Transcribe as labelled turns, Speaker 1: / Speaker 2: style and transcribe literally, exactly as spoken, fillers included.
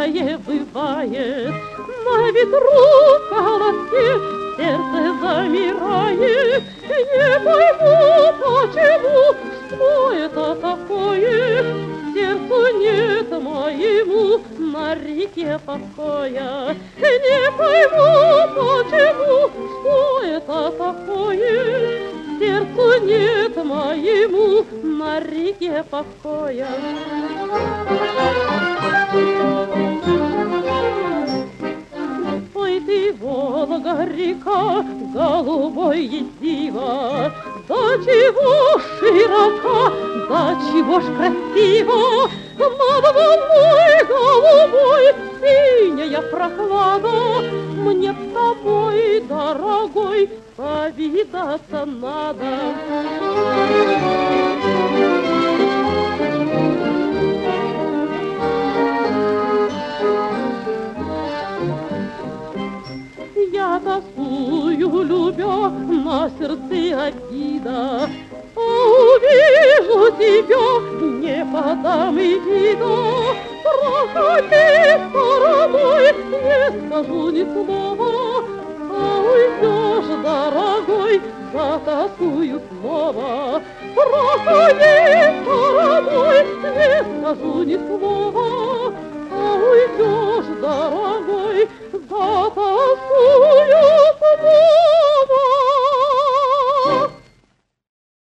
Speaker 1: всякое бывает. На ветру в колоске сердце замирает. Не пойму, почему, что это такое. Сердцу нет моему на реке покоя. Не пойму, почему, что это такое. Сердцу нет моему на реке покоя. Ой ты, Волга-река, голубое диво, до чего широка, до чего ж красиво, над волной голубой синяя прохлада. Мне с тобой, дорогой, повидаться надо. Я тоскую, любя, на сердце обида, а увижу тебя, не подам и вида. Проходи стороной, не скажу ни слова, а уйдешь, дорогой, затоскую снова. Проходи стороной, не скажу ни слова, а уйдешь, дорогой, затоскую.